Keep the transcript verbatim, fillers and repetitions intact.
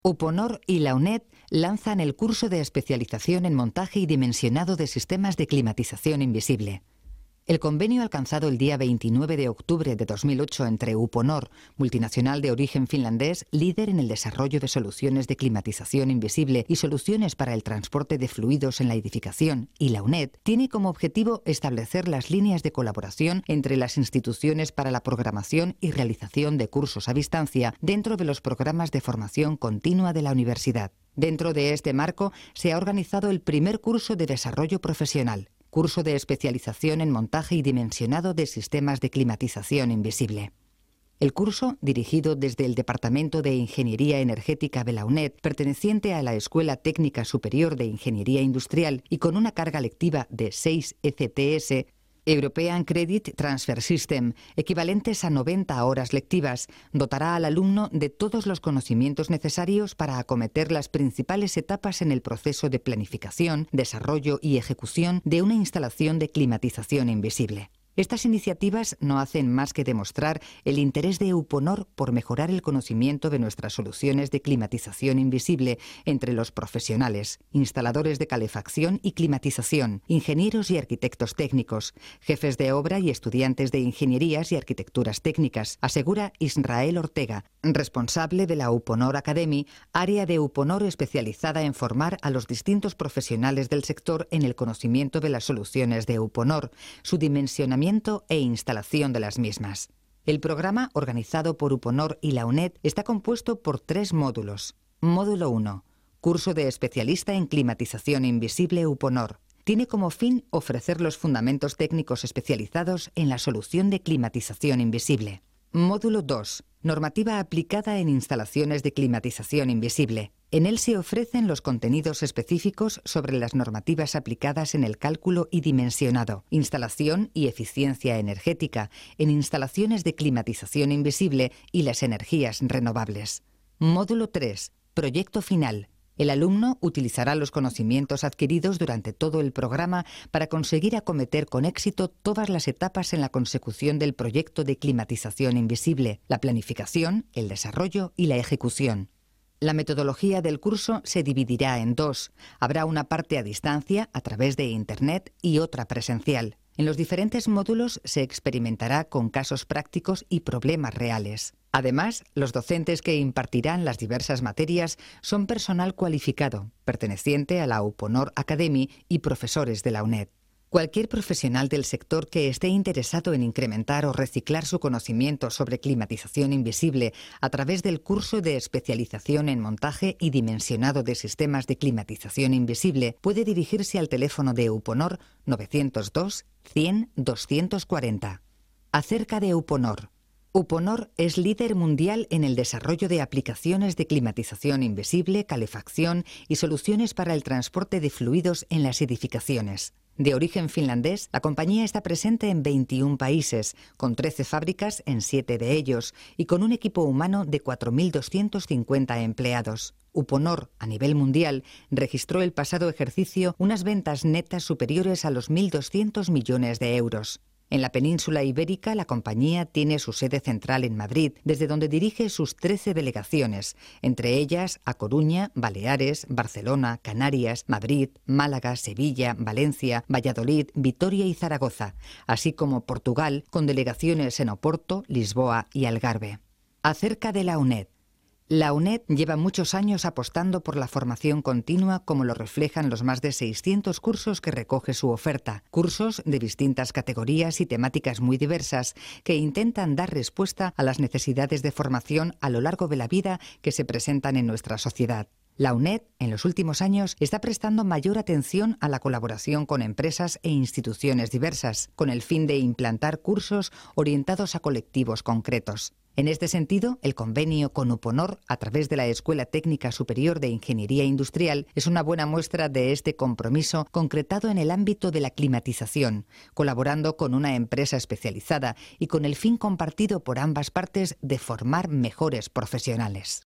Uponor y la UNED lanzan el curso de especialización en montaje y dimensionado de sistemas de climatización invisible. El convenio alcanzado el día veintinueve de octubre de dos mil ocho entre Uponor, multinacional de origen finlandés, líder en el desarrollo de soluciones de climatización invisible y soluciones para el transporte de fluidos en la edificación, y la UNED, tiene como objetivo establecer las líneas de colaboración entre las instituciones para la programación y realización de cursos a distancia dentro de los programas de formación continua de la universidad. Dentro de este marco se ha organizado el primer curso de desarrollo profesional, curso de especialización en montaje y dimensionado de sistemas de climatización invisible. El curso, dirigido desde el Departamento de Ingeniería Energética de la UNED, perteneciente a la Escuela Técnica Superior de Ingeniería Industrial y con una carga lectiva de seis E C T S, European Credit Transfer System, equivalentes a noventa horas lectivas, dotará al alumno de todos los conocimientos necesarios para acometer las principales etapas en el proceso de planificación, desarrollo y ejecución de una instalación de climatización invisible. Estas iniciativas no hacen más que demostrar el interés de Uponor por mejorar el conocimiento de nuestras soluciones de climatización invisible entre los profesionales, instaladores de calefacción y climatización, ingenieros y arquitectos técnicos, jefes de obra y estudiantes de ingenierías y arquitecturas técnicas, asegura Israel Ortega, responsable de la Uponor Academy, área de Uponor especializada en formar a los distintos profesionales del sector en el conocimiento de las soluciones de Uponor, su dimensionamiento e instalación de las mismas. El programa, organizado por Uponor y la UNED, está compuesto por tres módulos. Módulo uno. Curso de especialista en climatización invisible Uponor. Tiene como fin ofrecer los fundamentos técnicos especializados en la solución de climatización invisible. Módulo dos. Normativa aplicada en instalaciones de climatización invisible. En él se ofrecen los contenidos específicos sobre las normativas aplicadas en el cálculo y dimensionado, instalación y eficiencia energética, en instalaciones de climatización invisible y las energías renovables. Módulo tres. Proyecto final. El alumno utilizará los conocimientos adquiridos durante todo el programa para conseguir acometer con éxito todas las etapas en la consecución del proyecto de climatización invisible, la planificación, el desarrollo y la ejecución. La metodología del curso se dividirá en dos. Habrá una parte a distancia, a través de Internet, y otra presencial. En los diferentes módulos se experimentará con casos prácticos y problemas reales. Además, los docentes que impartirán las diversas materias son personal cualificado, perteneciente a la Uponor Academy y profesores de la UNED. Cualquier profesional del sector que esté interesado en incrementar o reciclar su conocimiento sobre climatización invisible a través del curso de especialización en montaje y dimensionado de sistemas de climatización invisible puede dirigirse al teléfono de Uponor novecientos dos, cien, doscientos cuarenta. Acerca de Uponor. Uponor es líder mundial en el desarrollo de aplicaciones de climatización invisible, calefacción y soluciones para el transporte de fluidos en las edificaciones. De origen finlandés, la compañía está presente en veintiún países, con trece fábricas en siete de ellos y con un equipo humano de cuatro mil doscientos cincuenta empleados. Uponor, a nivel mundial, registró el pasado ejercicio unas ventas netas superiores a los mil doscientos millones de euros. En la península ibérica, la compañía tiene su sede central en Madrid, desde donde dirige sus trece delegaciones, entre ellas A Coruña, Baleares, Barcelona, Canarias, Madrid, Málaga, Sevilla, Valencia, Valladolid, Vitoria y Zaragoza, así como Portugal, con delegaciones en Oporto, Lisboa y Algarve. Acerca de la UNED. La UNED lleva muchos años apostando por la formación continua, como lo reflejan los más de seiscientos cursos que recoge su oferta, cursos de distintas categorías y temáticas muy diversas que intentan dar respuesta a las necesidades de formación a lo largo de la vida que se presentan en nuestra sociedad. La UNED, en los últimos años, está prestando mayor atención a la colaboración con empresas e instituciones diversas, con el fin de implantar cursos orientados a colectivos concretos. En este sentido, el convenio con Uponor, a través de la Escuela Técnica Superior de Ingeniería Industrial, es una buena muestra de este compromiso concretado en el ámbito de la climatización, colaborando con una empresa especializada y con el fin compartido por ambas partes de formar mejores profesionales.